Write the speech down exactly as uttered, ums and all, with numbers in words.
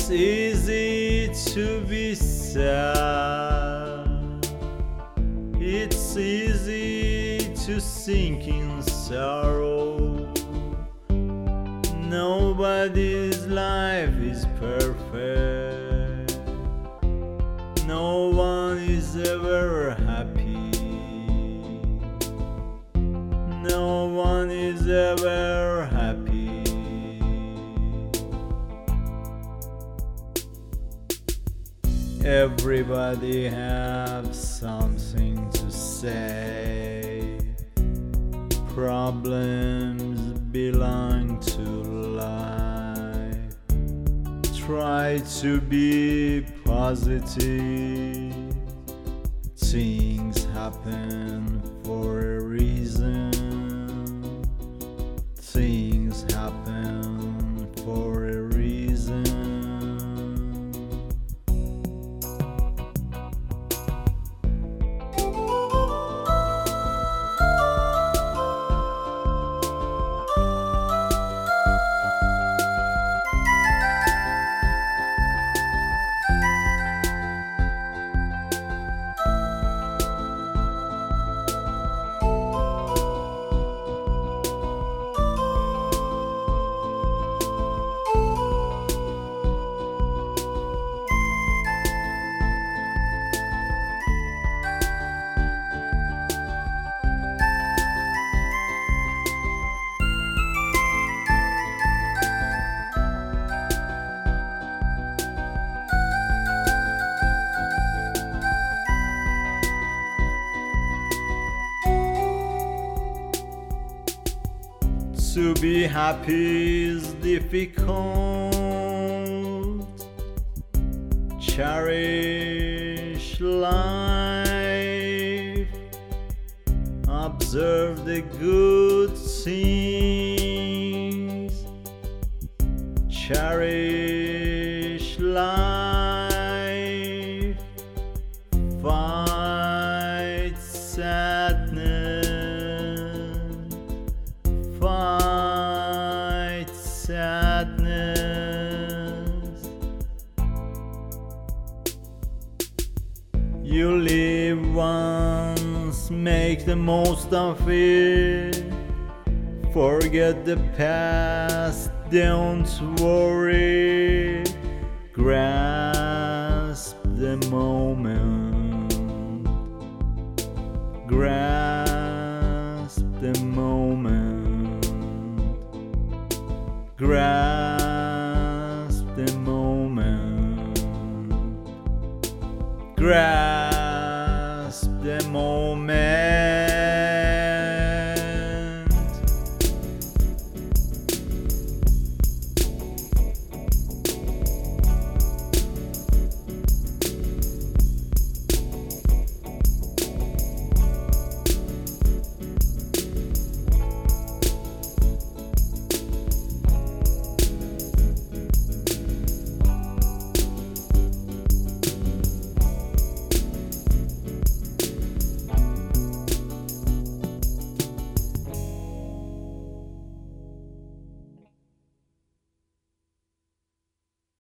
It's easy to be sad. It's easy to sink in sorrow. Nobody's life is perfect. No one is ever happy. No one is ever happy. Everybody have something to say. Problems belong to life. Try to be positive. Things happen for a reason. Things happen for a reason. To be happy is difficult. Cherish life. Observe the good things. Cherish life. Fight sadness. Fight sadness. You live once, make the most of it. Forget the past, don't worry. Grasp the moment. Grasp the moment. Grasp the moment. Grasp the moment.